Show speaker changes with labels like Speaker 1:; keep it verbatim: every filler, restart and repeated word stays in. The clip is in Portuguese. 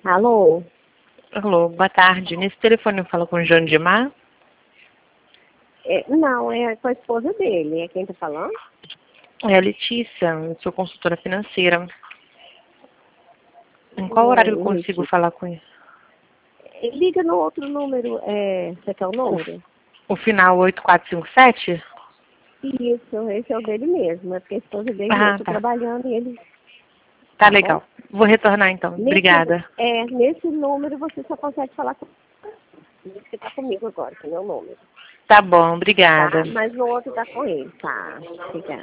Speaker 1: Alô?
Speaker 2: Alô, boa tarde. Nesse telefone eu falo com o Jandimar?
Speaker 1: É, não, é com a esposa dele. É quem tá falando?
Speaker 2: É a Letícia, eu sou consultora financeira. Em qual horário eu
Speaker 1: Oi,
Speaker 2: consigo
Speaker 1: Letícia.
Speaker 2: falar com ele?
Speaker 1: Liga no outro número. É, você quer o número?
Speaker 2: O final oito quatro cinco sete?
Speaker 1: Isso, esse é o dele mesmo. É porque a esposa dele, eu
Speaker 2: Ah,
Speaker 1: tô
Speaker 2: tá.
Speaker 1: trabalhando e ele...
Speaker 2: Tá
Speaker 1: Tá bom?
Speaker 2: legal. Vou retornar então.
Speaker 1: Nesse,
Speaker 2: Obrigada.
Speaker 1: é, nesse número você só consegue falar com... Você tá comigo agora, que é o meu número.
Speaker 2: Tá bom,
Speaker 1: Tá?
Speaker 2: obrigada.
Speaker 1: Mas no outro tá com ele. Tá. Obrigada.